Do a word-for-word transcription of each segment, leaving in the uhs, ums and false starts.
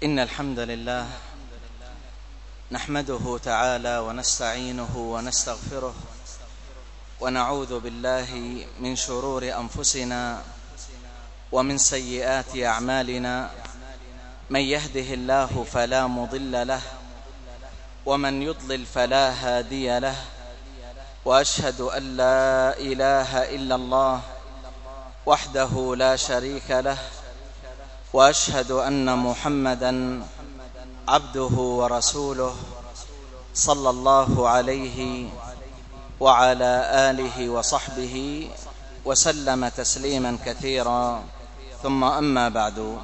إن الحمد لله نحمده تعالى ونستعينه ونستغفره ونعوذ بالله من شرور أنفسنا ومن سيئات أعمالنا. من يهده الله فلا مضل له ومن يضلل فلا هادي له، وأشهد أن لا إله إلا الله وحده لا شريك له، وأشهد أن محمدًا عبده ورسوله صلى الله عليه وعلى آله وصحبه وسلم تسليما كثيرا، ثم أما بعد.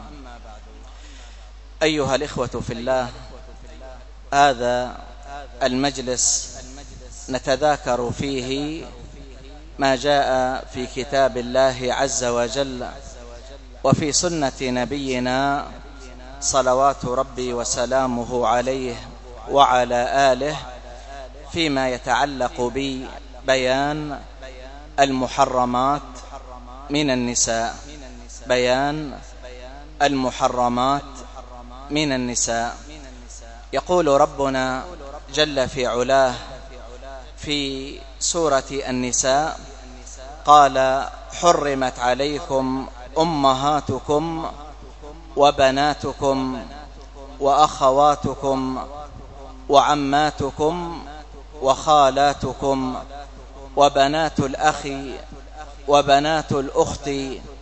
أيها الإخوة في الله، هذا المجلس نتذاكر فيه ما جاء في كتاب الله عز وجل وفي سنة نبينا صلوات ربي وسلامه عليه وعلى آله فيما يتعلق ببيان المحرمات من النساء بيان المحرمات من النساء. يقول ربنا جل في علاه في سورة النساء: قال حرمت عليكم أمهاتكم وبناتكم وأخواتكم وعماتكم وخالاتكم وبنات الأخ وبنات الأخت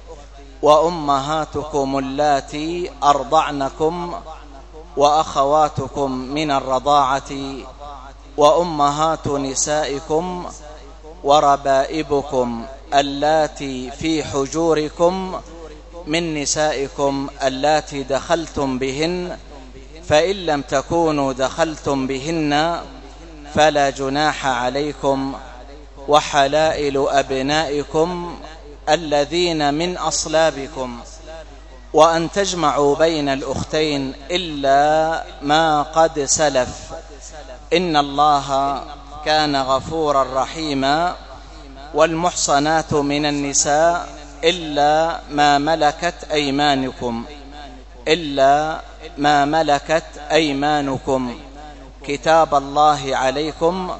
وأمهاتكم اللاتي أرضعنكم وأخواتكم من الرضاعة وأمهات نسائكم وربائبكم اللاتي في حجوركم من نسائكم اللاتي دخلتم بهن، فإن لم تكونوا دخلتم بهن فلا جناح عليكم، وحلائل أبنائكم الذين من أصلابكم، وأن تجمعوا بين الأختين إلا ما قد سلف، إن الله كان غفورا رحيما. والمحصنات من النساء إلا ما ملكت أيمانكم إلا ما ملكت أيمانكم كتاب الله عليكم،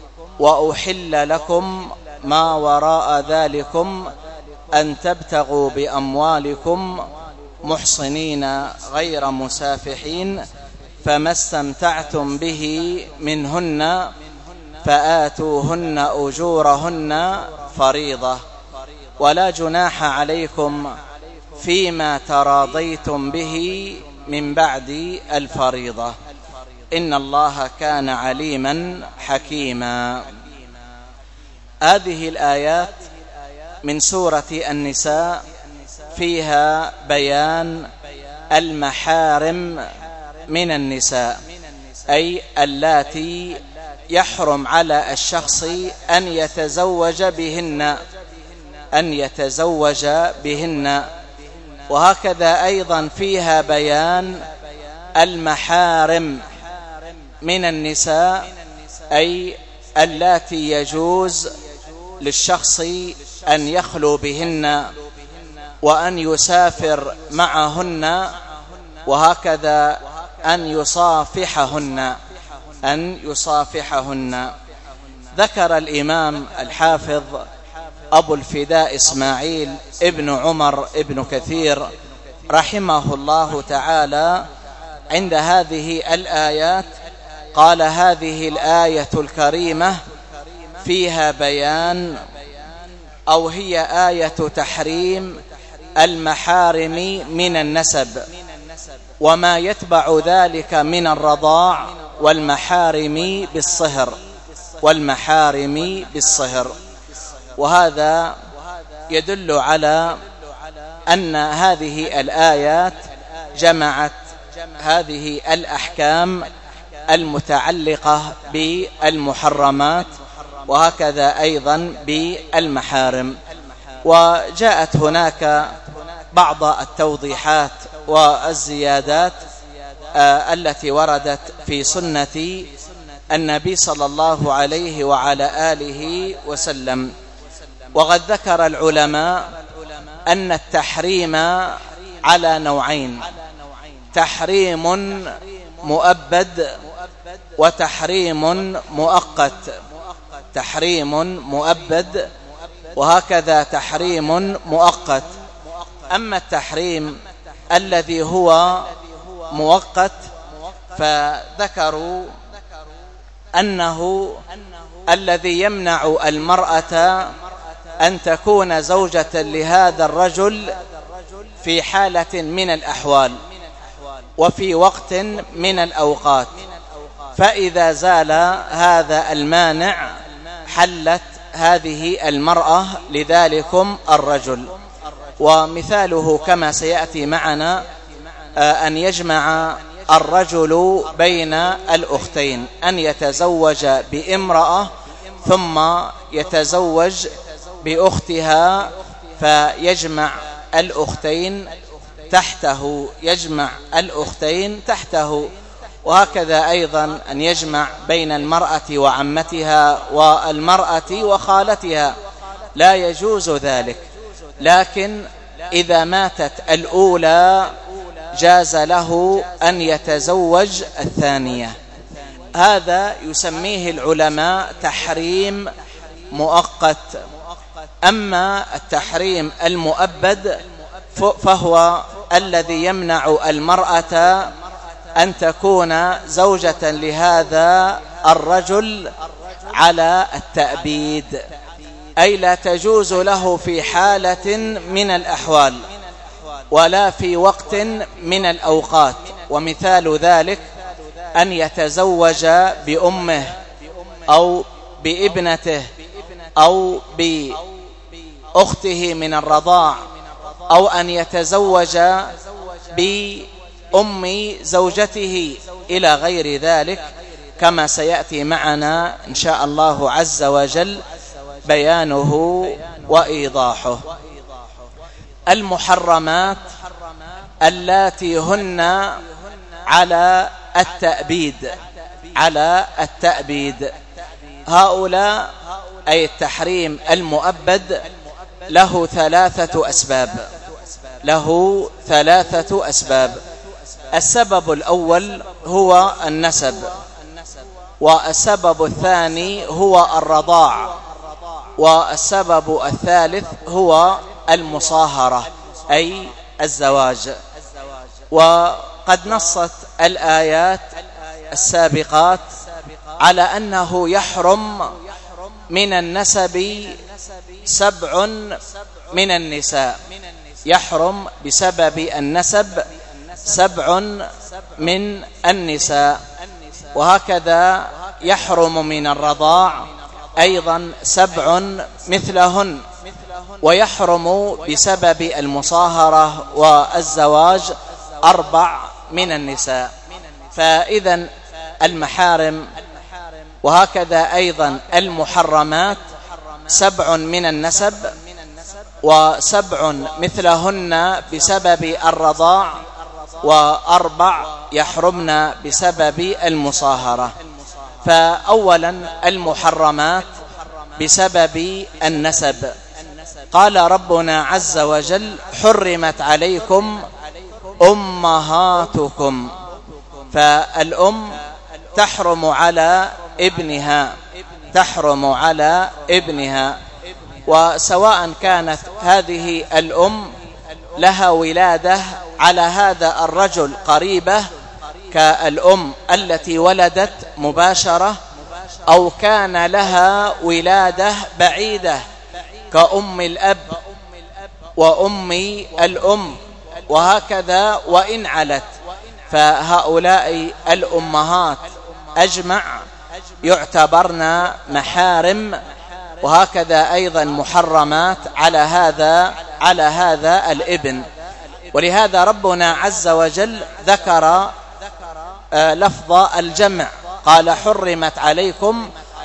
وأحل لكم ما وراء ذلكم أن تبتغوا بأموالكم محصنين غير مسافحين، فما استمتعتم به منهن فآتوهن أجورهن فريضة، ولا جناح عليكم فيما تراضيتم به من بعد الفريضة، إن الله كان عليما حكيما. هذه الآيات من سورة النساء فيها بيان المحارم من النساء، أي اللاتي يحرم على الشخص أن يتزوج بهن أن يتزوج بهن وهكذا أيضا فيها بيان المحارم من النساء، أي اللاتي يجوز للشخص أن يخلو بهن وأن يسافر معهن، وهكذا أن يصافحهن أن يصافحهن. ذكر الإمام الحافظ أبو الفداء إسماعيل ابن عمر ابن كثير رحمه الله تعالى عند هذه الآيات، قال: هذه الآية الكريمة فيها بيان، أو هي آية تحريم المحارم من النسب وما يتبع ذلك من الرضاع والمحارم بالصهر والمحارم بالصهر وهذا يدل على أن هذه الآيات جمعت هذه الأحكام المتعلقة بالمحرمات وهكذا أيضا بالمحارم. وجاءت هناك بعض التوضيحات والزيادات التي وردت في سنة النبي صلى الله عليه وعلى آله وسلم. وقد ذكر العلماء أن التحريم على نوعين: تحريم مؤبد وتحريم مؤقت، تحريم مؤبد وهكذا تحريم مؤقت. أما التحريم الذي هو مؤقت فذكروا أنه الذي يمنع المرأة أن تكون زوجة لهذا الرجل في حالة من الأحوال وفي وقت من الأوقات، فإذا زال هذا المانع حلت هذه المرأة لذلكم الرجل. ومثاله كما سيأتي معنا أن يجمع الرجل بين الأختين، أن يتزوج بامرأة ثم يتزوج بأختها فيجمع الأختين تحته، يجمع الأختين تحته. وهكذا أيضا أن يجمع بين المرأة وعمتها والمرأة وخالتها، لا يجوز ذلك. لكن إذا ماتت الأولى جاز له أن يتزوج الثانية. هذا يسميه العلماء تحريم مؤقت. أما التحريم المؤبد فهو الذي يمنع المرأة أن تكون زوجة لهذا الرجل على التأبيد، أي لا تجوز له في حالة من الأحوال ولا في وقت من الأوقات. ومثال ذلك أن يتزوج بأمه أو بابنته أو بأخته من الرضاع، أو أن يتزوج بأم زوجته إلى غير ذلك، كما سيأتي معنا إن شاء الله عز وجل بيانه وإيضاحه. المحرمات اللاتي هن على التأبيد، على التأبيد هؤلاء أي التحريم المؤبد له ثلاثة أسباب، له ثلاثة أسباب. السبب الأول هو النسب، والسبب الثاني هو الرضاع، والسبب الثالث هو المصاهرة أي الزواج. وقد نصت الآيات السابقات على أنه يحرم من النسب سبع من النساء، يحرم بسبب النسب سبع من النساء. وهكذا يحرم من الرضاع أيضا سبع مثلهن، ويحرم بسبب المصاهرة والزواج أربع من النساء. فإذا المحارم وهكذا أيضا المحرمات سبع من النسب وسبع مثلهن بسبب الرضاع، وأربع يحرمن بسبب المصاهرة. فأولا المحرمات بسبب النسب. قال ربنا عز وجل: حرمت عليكم أمهاتكم. فالأم تحرم على ابنها، تحرم على ابنها، وسواء كانت هذه الأم لها ولادة على هذا الرجل قريبة كالأم التي ولدت مباشرة، أو كان لها ولادة بعيدة كأم الأب وأم الأم، وهكذا وإن علت. فهؤلاء الأمهات أجمع يعتبرن محارم، وهكذا أيضا محرمات على هذا على هذا الابن. ولهذا ربنا عز وجل ذكر لفظ الجمع، قال: حرمت عليكم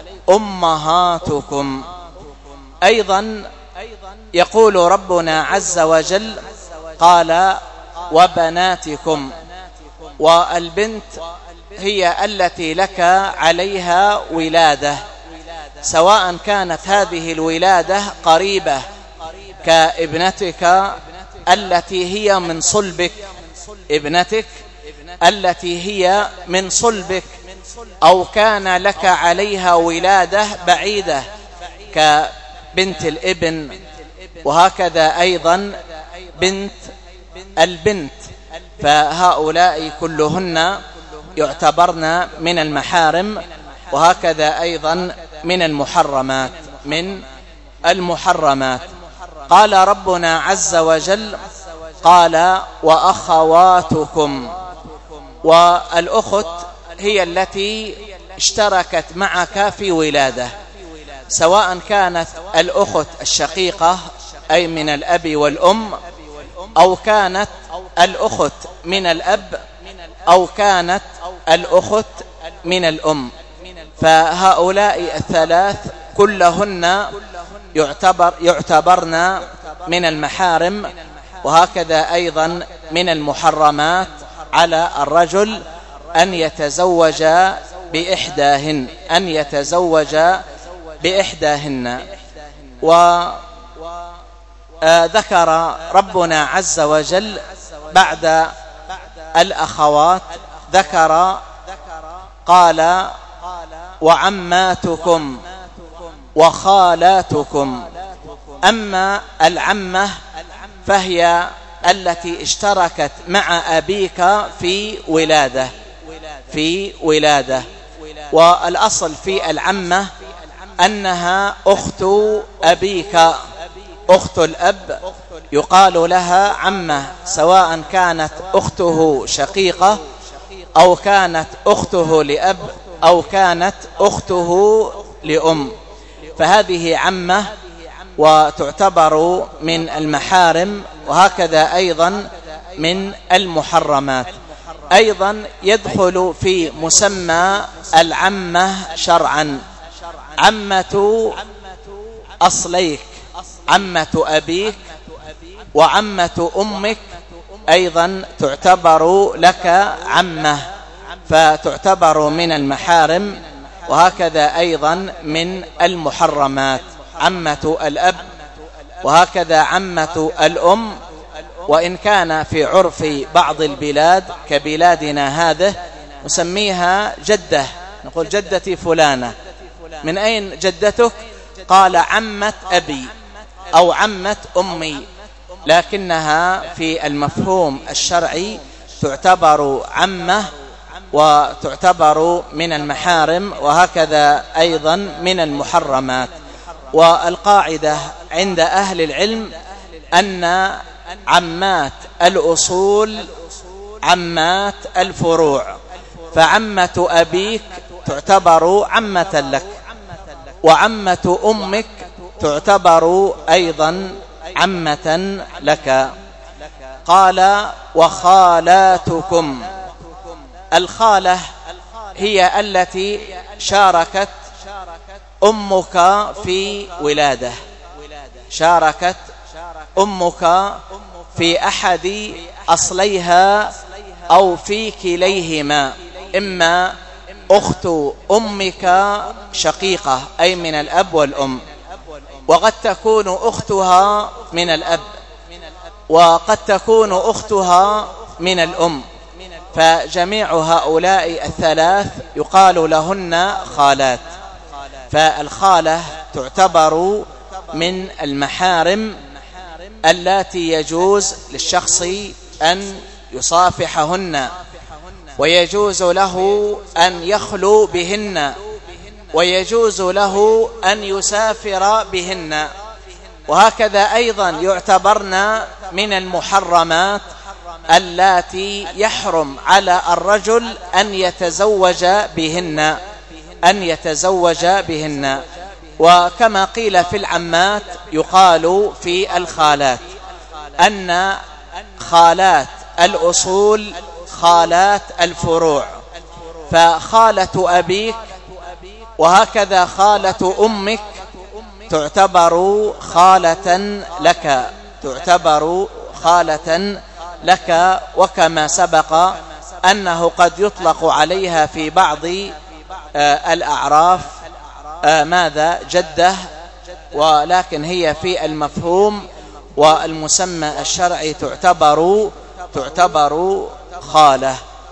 أمهاتكم. أيضا يقول ربنا عز وجل: قال: وبناتكم. والبنت هي التي لك عليها ولادة، سواء كانت هذه الولادة قريبة كابنتك التي هي من صلبك، ابنتك التي هي من صلبك أو كان لك عليها ولادة بعيدة كبنت الابن، وهكذا أيضا بنت البنت، فهؤلاء كلهن يعتبرن من المحارم، وهكذا أيضا من المحرمات من المحرمات. قال ربنا عز وجل: قال وأخواتكم. والأخت هي التي اشتركت معك في ولادة، سواء كانت الأخت الشقيقة أي من الأب والأم، أو كانت الأخت من الأب، أو كانت الأخت من الأم، فهؤلاء الثلاث كلهن يعتبر يعتبرن من المحارم، وهكذا أيضا من المحرمات على الرجل أن يتزوج بإحداهن أن يتزوج بإحداهن. وذكر ربنا عز وجل بعد الأخوات ذكر قال: وعماتكم وخالاتكم. أما العمة فهي التي اشتركت مع أبيك في ولادة في ولادة والأصل في العمة أنها أخت أبيك، أخت الأب يقال لها عمة، سواء كانت أخته شقيقة أو كانت أخته لأب أو كانت أخته لأم، فهذه عمة وتعتبر من المحارم، وهكذا أيضا من المحرمات. أيضا يدخل في مسمى العمة شرعا عمة أصليك، عمة أبيك وعمة أمك أيضا تعتبر لك عمة، فتعتبر من المحارم، وهكذا أيضا من المحرمات عمة الأب، وهكذا عمة الأم. وإن كان في عرف بعض البلاد كبلادنا هذه نسميها جدة، نقول جدتي فلانة. من أين جدتك؟ قال عمة أبي أو عمة أمي، لكنها في المفهوم الشرعي تعتبر عمة وتعتبر من المحارم، وهكذا أيضا من المحرمات. والقاعدة عند أهل العلم أن عمات الأصول عمات الفروع، فعمة أبيك تعتبر عمة لك، وعمة أمك تعتبر أيضا عمة لك. قال وخالاتكم. الخالة هي التي شاركت أمك في ولادة، شاركت أمك في أحد أصليها أو في كليهما، إما أخت أمك شقيقة أي من الأب والأم، وقد تكون أختها من الأب، وقد تكون أختها من الأم، فجميع هؤلاء الثلاث يقال لهن خالات. فالخالة تعتبر من المحارم التي يجوز للشخص أن يصافحهن، ويجوز له أن يخلو بهن، ويجوز له أن يسافر بهن، وهكذا أيضا يعتبرن من المحرمات التي يحرم على الرجل أن يتزوج بهن أن يتزوج بهن. وكما قيل في العمات يقال في الخالات أن خالات الأصول خالات الفروع، فخالة أبيك وهكذا خالة أمك تعتبر خالة لك تعتبر خالة لك وكما سبق أنه قد يطلق عليها في بعض آه الأعراف آه ماذا جدة، ولكن هي في المفهوم والمسمى الشرعي تعتبر تعتبر خالة.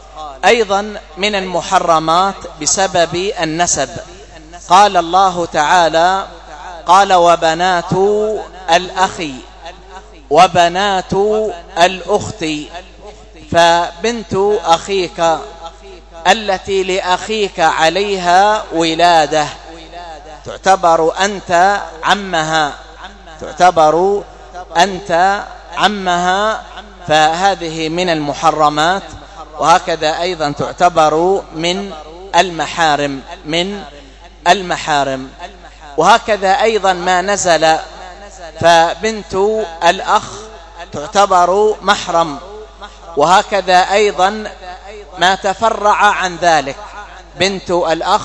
أيضا من المحرمات بسبب النسب. قال الله تعالى: قال وبنات الأخ وبنات الأخت، فبنت أخيك التي لأخيك عليها ولادة تعتبر أنت عمها تعتبر أنت عمها فهذه من المحرمات. وهكذا أيضا تعتبر من المحارم من المحارم. وهكذا أيضا ما نزل، فبنت الأخ تعتبر محرم. وهكذا أيضا ما تفرع عن ذلك، بنت الأخ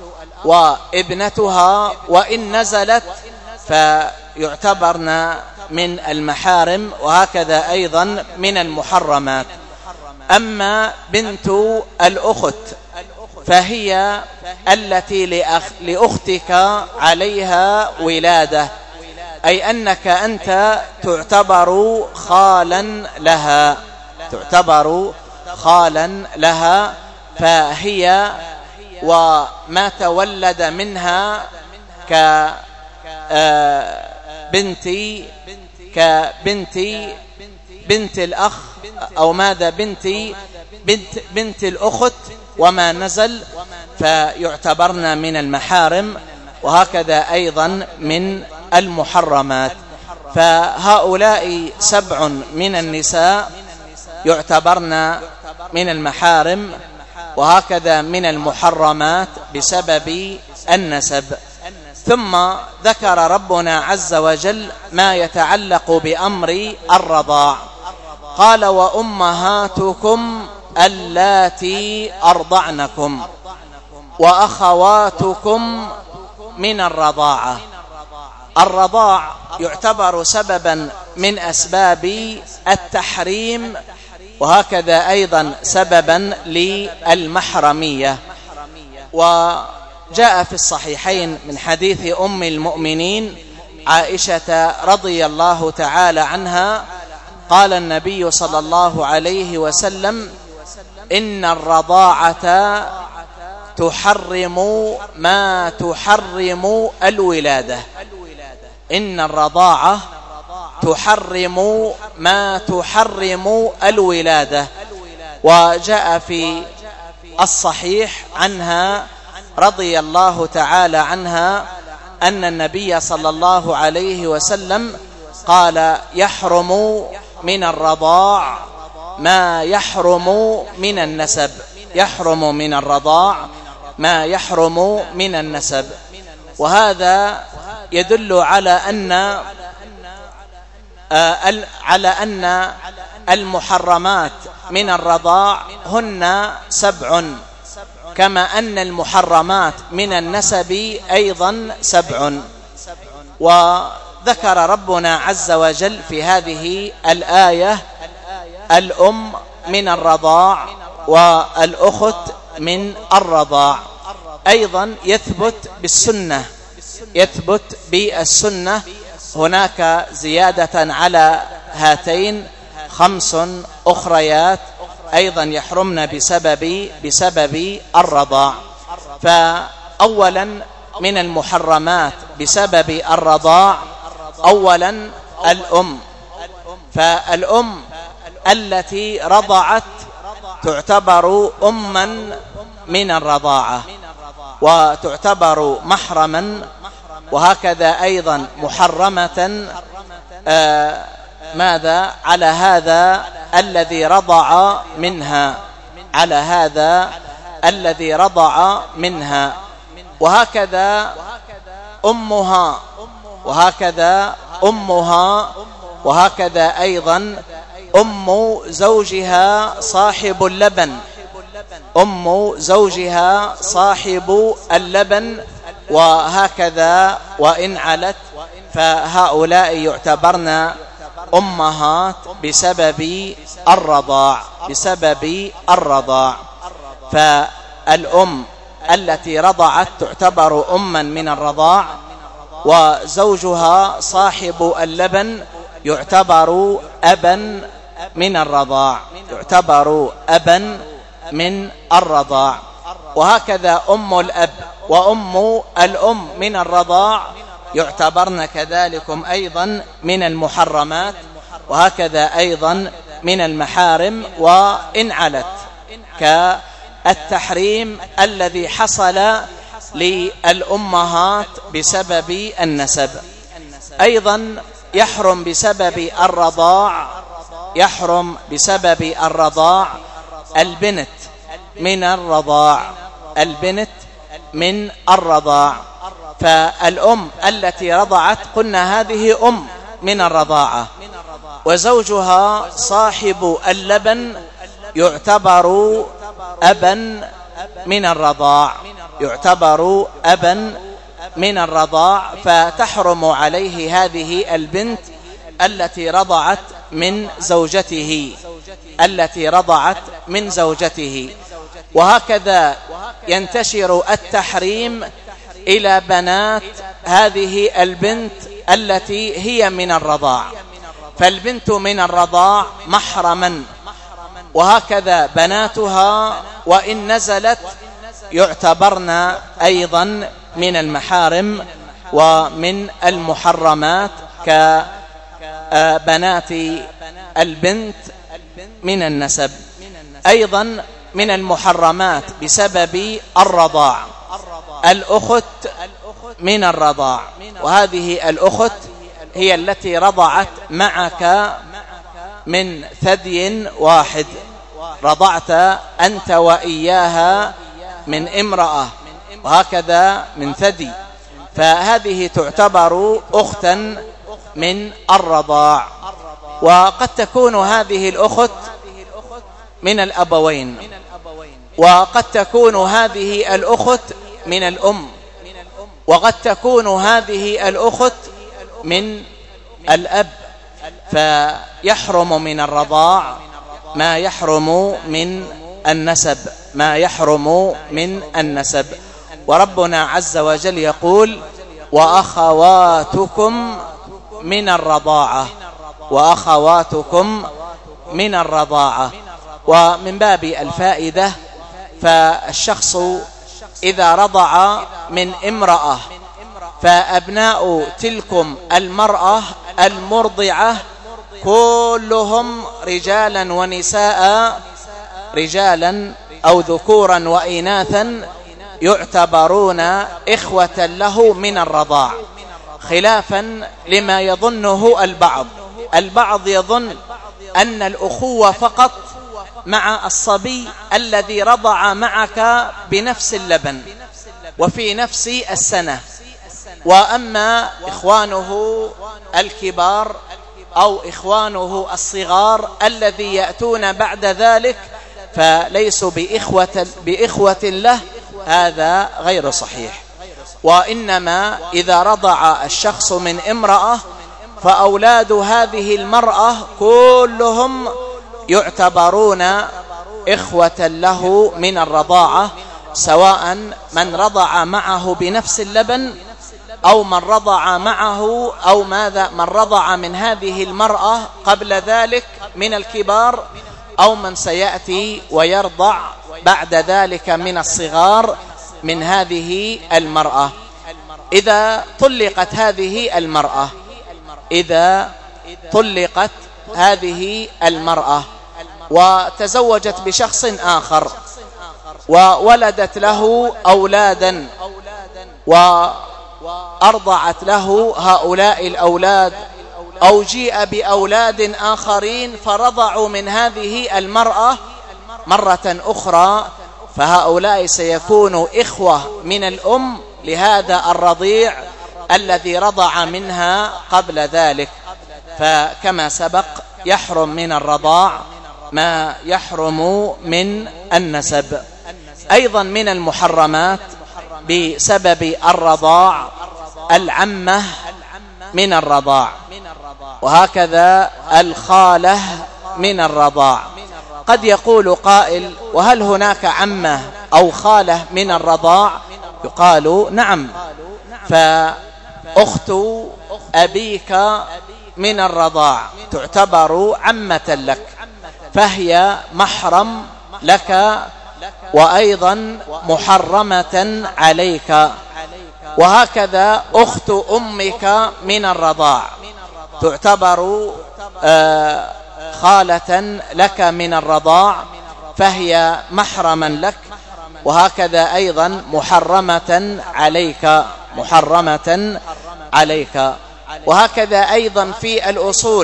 وابنتها وإن نزلت فيعتبرن من المحارم، وهكذا أيضا من المحرمات. أما بنت الأخت فهي التي لأخ لأختك عليها ولادة، أي أنك أنت تعتبر خالا لها تعتبر خالا لها فهي وما تولد منها كبنت كبنت بنت الأخ أو ماذا بنت بنت بنت الأخت وما نزل فيعتبرن من المحارم، وهكذا أيضا من المحرمات. فهؤلاء سبع من النساء يعتبرن من المحارم، وهكذا من المحرمات بسبب النسب. ثم ذكر ربنا عز وجل ما يتعلق بأمر الرضاع، قال وأمهاتكم اللاتي أرضعنكم وأخواتكم من الرضاعة. الرضاع يعتبر سببا من أسباب التحريم، وهكذا أيضا سببا للمحرمية. وجاء في الصحيحين من حديث أم المؤمنين عائشة رضي الله تعالى عنها قال النبي صلى الله عليه وسلم: إن الرضاعة تحرم ما تحرم الولادة إن الرضاعة تحرم ما تحرم الولادة. وجاء في الصحيح عنها رضي الله تعالى عنها أن النبي صلى الله عليه وسلم قال: يحرم من الرضاع ما يحرم من النسب يحرم من الرضاع ما يحرم من النسب. وهذا يدل على أن على أن المحرمات من الرضاع هن سبع، كما أن المحرمات من النسب أيضا سبع. وذكر ربنا عز وجل في هذه الآية الأم من الرضاع والأخت من الرضاع. أيضا يثبت بالسنة يثبت بالسنة هناك زيادة على هاتين خمس أخريات أيضا يحرمن بسبب بسبب الرضاع. فأولا من المحرمات بسبب الرضاع أولا الأم، فالأم التي رضعت تعتبر أما من الرضاعة وتعتبر محرما، وهكذا أيضا محرمة آه ماذا على هذا الذي رضع منها على هذا الذي رضع منها وهكذا أمها وهكذا أمها وهكذا أيضا أم زوجها صاحب اللبن أم زوجها صاحب اللبن وهكذا وإن علت، فهؤلاء يعتبرن أمهات بسبب الرضاع بسبب الرضاع. فالأم التي رضعت تعتبر أما من الرضاع، وزوجها صاحب اللبن يعتبر أبا من الرضاع يعتبر أبا من الرضاع. وهكذا أم الأب وأم الأم من الرضاع يعتبرن كذلكم أيضا من المحرمات، وهكذا أيضا من المحارم وإن علت، كالتحريم الذي حصل للأمهات بسبب النسب. أيضا يحرم بسبب الرضاع يحرم بسبب الرضاع البنت من الرضاع البنت من الرضاع فالأم التي رضعت قلنا هذه أم من الرضاعة، وزوجها صاحب اللبن يعتبر أبا من الرضاع يعتبر أبا من الرضاع فتحرم عليه هذه البنت التي رضعت من زوجته التي رضعت من زوجته. وهكذا ينتشر التحريم إلى بنات هذه البنت التي هي من الرضاع، فالبنت من الرضاع محرما، وهكذا بناتها وإن نزلت يعتبرن أيضا من المحارم ومن المحرمات كبنات البنت من النسب. أيضا من المحرمات بسبب الرضاع الأخت من الرضاع، وهذه الأخت هي التي رضعت معك من ثدي واحد، رضعت أنت وإياها من امرأة وهكذا من ثدي، فهذه تعتبر أختا من الرضاع. وقد تكون هذه الأخت من الأبوين، وقد تكون هذه الأخت من الأم، وقد تكون هذه الأخت من الأب، فيحرم من الرضاع ما يحرم من النسب ما يحرم من النسب. وربنا عز وجل يقول وأخواتكم من الرضاعة وأخواتكم من الرضاعة. ومن باب الفائدة، فالشخص إذا رضع من امرأة فأبناء تلكم المرأة المرضعة كلهم رجالا ونساء رجالا أو ذكورا وإناثا يعتبرون إخوة له من الرضاع، خلافا لما يظنه البعض البعض يظن أن الأخوة فقط مع الصبي الذي رضع معك بنفس اللبن وفي نفس السنة، وأما إخوانه الكبار أو إخوانه الصغار الذي يأتون بعد ذلك فليسوا بإخوة, بإخوة له، هذا غير صحيح. وإنما إذا رضع الشخص من امرأة فأولاد هذه المرأة كلهم يعتبرون إخوة له من الرضاعة، سواء من رضع معه بنفس اللبن أو من رضع معه أو ماذا من رضع من هذه المرأة قبل ذلك من الكبار، أو من سيأتي ويرضع بعد ذلك من الصغار من هذه المرأة. إذا طلقت هذه المرأة إذا طلقت هذه المرأة وتزوجت بشخص آخر وولدت له أولادا وأرضعت له هؤلاء الأولاد، أو جيء بأولاد آخرين فرضعوا من هذه المرأة مرة أخرى، فهؤلاء سيكونوا إخوة من الأم لهذا الرضيع الذي رضع منها قبل ذلك. فكما سبق يحرم من الرضاع ما يحرم من النسب. أيضا من المحرمات بسبب الرضاع العمة من الرضاع، وهكذا الخالة من الرضاع. قد يقول قائل وهل هناك عمة أو خالة من الرضاع؟ يقال نعم، فأخت أبيك من الرضاع تعتبر عمة لك، فهي محرم لك وأيضا محرمة عليك. وهكذا أخت أمك من الرضاع تعتبر خالة لك من الرضاع، فهي محرما لك، وهكذا أيضا محرمة عليك محرمة عليك. وهكذا أيضا في الأصول،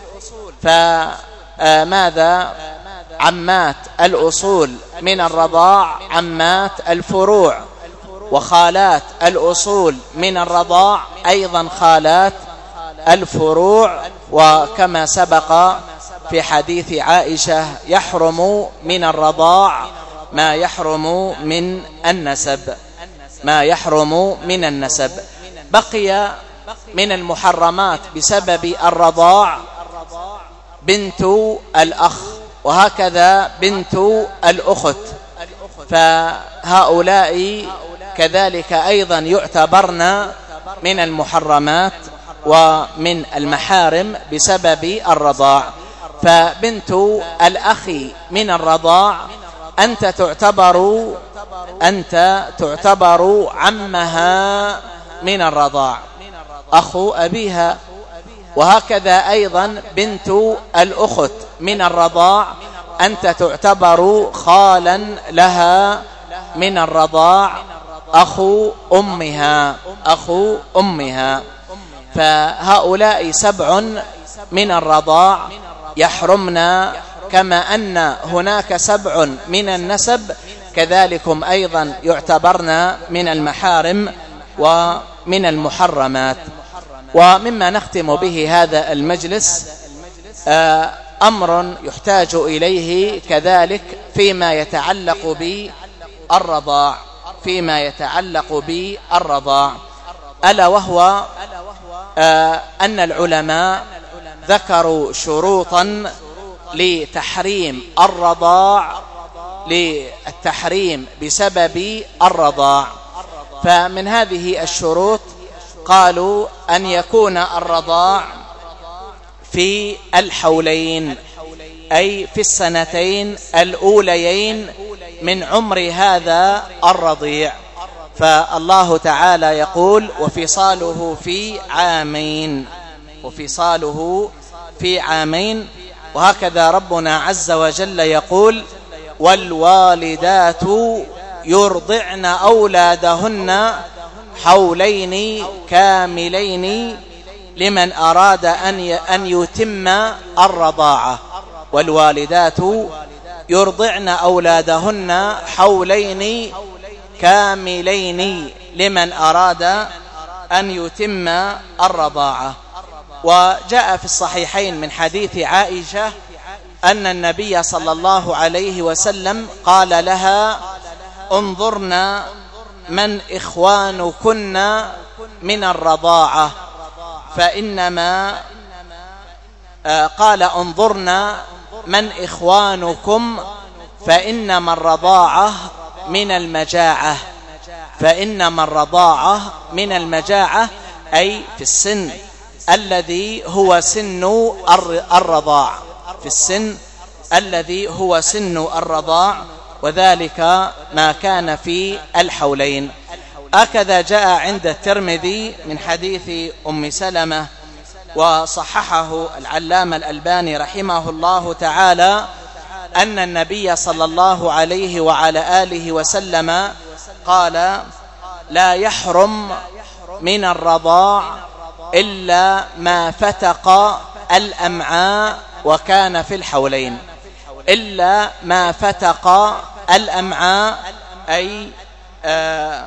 فماذا عمات الأصول من الرضاع عمات الفروع، وخالات الأصول من الرضاع أيضا خالات الفروع. وكما سبق في حديث عائشة يحرم من الرضاع ما يحرم من النسب ما يحرم من النسب. بقي من المحرمات بسبب الرضاع بنت الأخ، وهكذا بنت الأخت، فهؤلاء كذلك أيضا يعتبرن من المحرمات ومن المحارم بسبب الرضاع. فبنت الأخ من الرضاع أنت تعتبر أنت تعتبر عمها من الرضاع، أخو أبيها. وهكذا أيضا بنت الأخت من الرضاع أنت تعتبر خالا لها من الرضاع، أخو أمها أخو أمها. فهؤلاء سبع من الرضاع يحرمنا، كما أن هناك سبع من النسب كذلكم أيضا يعتبرنا من المحارم ومن المحرمات. ومما نختم به هذا المجلس أمر يحتاج إليه كذلك فيما يتعلق بالرضاع فيما يتعلق بالرضاع ألا وهو أن العلماء ذكروا شروطا لتحريم الرضاع للتحريم بسبب الرضاع. فمن هذه الشروط قالوا أن يكون الرضاع في الحولين، أي في السنتين الأوليين من عمر هذا الرضيع. فالله تعالى يقول وفصاله في عامين وفصاله في عامين وهكذا ربنا عز وجل يقول والوالدات يرضعن أولادهن حولين كاملين لمن أراد أن يتم الرضاعة. والوالدات يرضعن أولادهن حولين كاملين لمن أراد أن يتم الرضاعة. وجاء في الصحيحين من حديث عائشة أن النبي صلى الله عليه وسلم قال لها انظرنا من إخوانكن من الرضاعة، فإنما قال انظرنا من إخوانكم فإنما الرضاعة من المجاعة فإنما الرضاعة من المجاعة أي في السن الذي هو سن الرضاع في السن الذي هو سن الرضاع وذلك ما كان في الحولين. هكذا جاء عند الترمذي من حديث أم سلمة وصححه العلامة الألباني رحمه الله تعالى أن النبي صلى الله عليه وعلى آله وسلم قال لا يحرم من الرضاع إلا ما فتق الأمعاء وكان في الحولين إلا ما فتق الأمعاء أي آه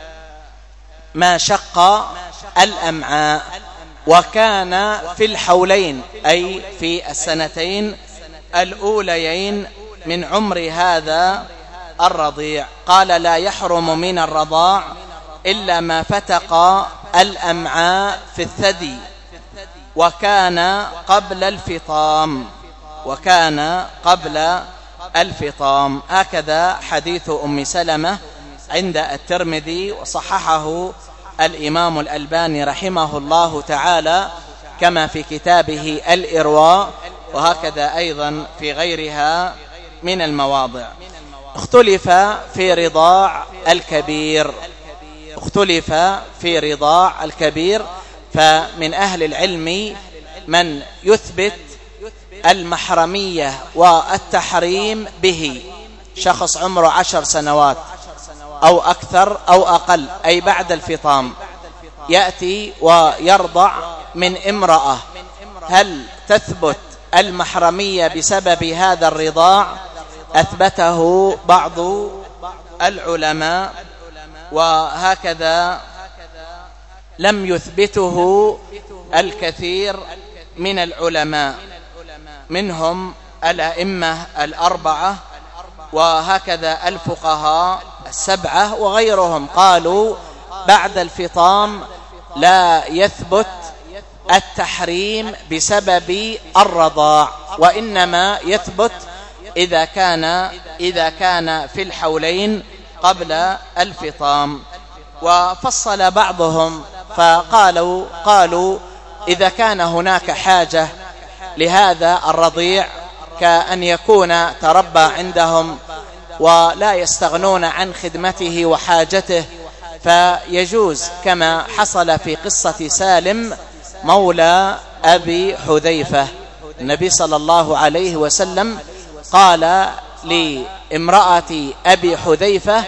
ما شق الأمعاء وكان في الحولين أي في السنتين الأوليين من عمر هذا الرضيع. قال لا يحرم من الرضاع إلا ما فتق الأمعاء في الثدي وكان قبل الفطام وكان قبل الفطام. هكذا حديث أم سلمة عند الترمذي وصححه الإمام الألباني رحمه الله تعالى كما في كتابه الإرواء وهكذا أيضا في غيرها من المواضع. اختلف في رضاع الكبير اختلف في رضاع الكبير فمن أهل العلم من يثبت المحرمية والتحريم به، شخص عمره عشر سنوات أو أكثر أو أقل، أي بعد الفطام، يأتي ويرضع من امرأة، هل تثبت المحرمية بسبب هذا الرضاع؟ أثبته بعض العلماء، وهكذا لم يثبته الكثير من العلماء، منهم الأئمة الأربعة وهكذا الفقهاء السبعة وغيرهم، قالوا بعد الفطام لا يثبت التحريم بسبب الرضاع، وإنما يثبت إذا كان إذا كان في الحولين قبل الفطام. وفصل بعضهم فقالوا قالوا إذا كان هناك حاجة لهذا الرضيع كأن يكون تربى عندهم ولا يستغنون عن خدمته وحاجته، فيجوز كما حصل في قصة سالم مولى أبي حذيفة. النبي صلى الله عليه وسلم قال لامرأة أبي حذيفة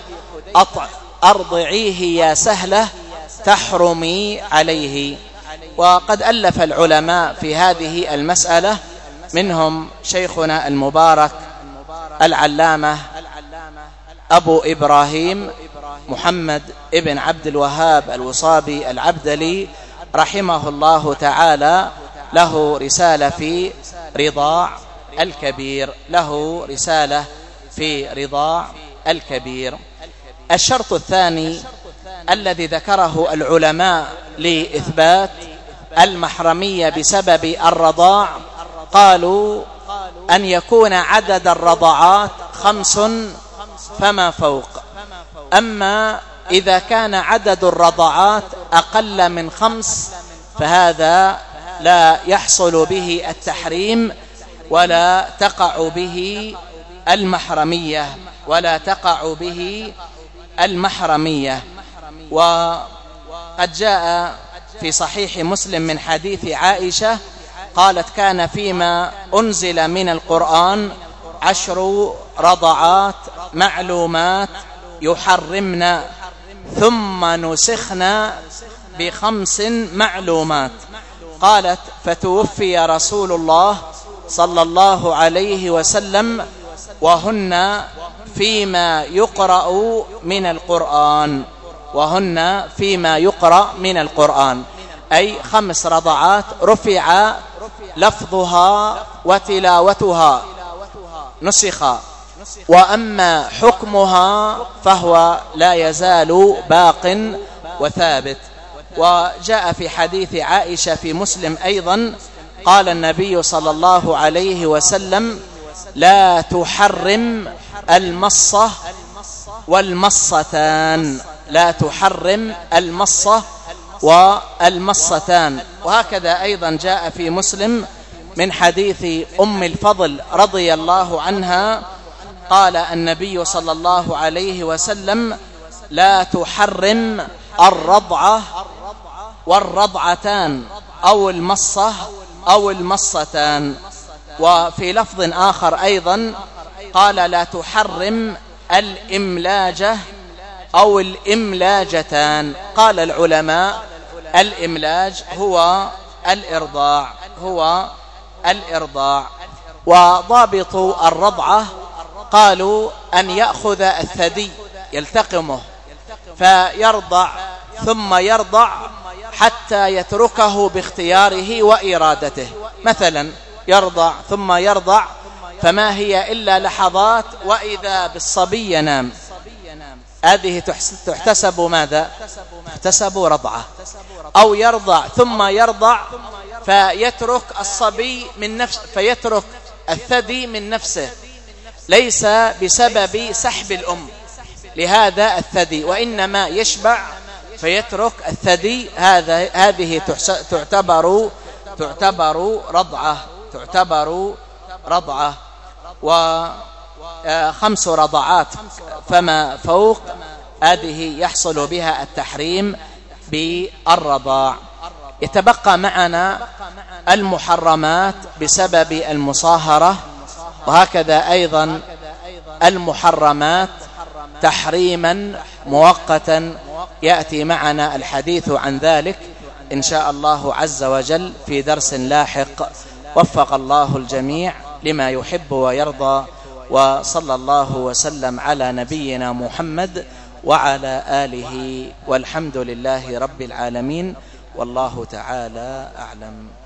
أرضعيه يا سهلة تحرمي عليه. وقد ألف العلماء في هذه المسألة، منهم شيخنا المبارك العلامة أبو إبراهيم محمد ابن عبد الوهاب الوصابي العبدلي رحمه الله تعالى، له رسالة في رضاع الكبير له رسالة في رضاع الكبير. الشرط الثاني الذي ذكره العلماء لإثبات المحرمية بسبب الرضاع، قالوا أن يكون عدد الرضعات خمس فما فوق. أما إذا كان عدد الرضعات أقل من خمس فهذا لا يحصل به التحريم ولا تقع به المحرمية ولا تقع به المحرمية. وقد جاء في صحيح مسلم من حديث عائشة قالت كان فيما أنزل من القرآن عشر رضعات معلومات يحرمن ثم نسخن بخمس معلومات. قالت فتوفي رسول الله صلى الله عليه وسلم وهن فيما يقرأ من القرآن وهن فيما يقرأ من القرآن أي خمس رضعات رفع لفظها وتلاوتها نسخا، وأما حكمها فهو لا يزال باق وثابت. وجاء في حديث عائشة في مسلم أيضا قال النبي صلى الله عليه وسلم لا تحرم المصة والمصتان لا تحرم المصة والمصتان. وهكذا أيضا جاء في مسلم من حديث أم الفضل رضي الله عنها قال النبي صلى الله عليه وسلم لا تحرم الرضعة والرضعتان أو المصة أو المصتان. وفي لفظ آخر أيضا قال لا تحرم الإملاجة أو الإملاجتان. قال العلماء الإملاج هو الإرضاع هو الإرضاع. وضابط الرضعة قالوا أن يأخذ الثدي يلتقمه فيرضع ثم يرضع حتى يتركه باختياره وإرادته، مثلا يرضع ثم يرضع فما هي إلا لحظات وإذا بالصبي ينام، هذه تحتسب ماذا؟ تحتسب رضعة. أو يرضع ثم يرضع فيترك الصبي من نفس فيترك الثدي من نفسه، ليس بسبب سحب الأم لهذا الثدي وإنما يشبع فيترك الثدي، هذا هذه تعتبر تعتبر رضعة تعتبر رضعة. وخمس رضعات فما فوق هذه يحصل بها التحريم بالرضاع. يتبقى معنا المحرمات بسبب المصاهرة، وهكذا أيضا المحرمات تحريما مؤقتا يأتي معنا الحديث عن ذلك إن شاء الله عز وجل في درس لاحق. وفق الله الجميع لما يحب ويرضى، وصلى الله وسلم على نبينا محمد وعلى آله، والحمد لله رب العالمين، والله تعالى أعلم.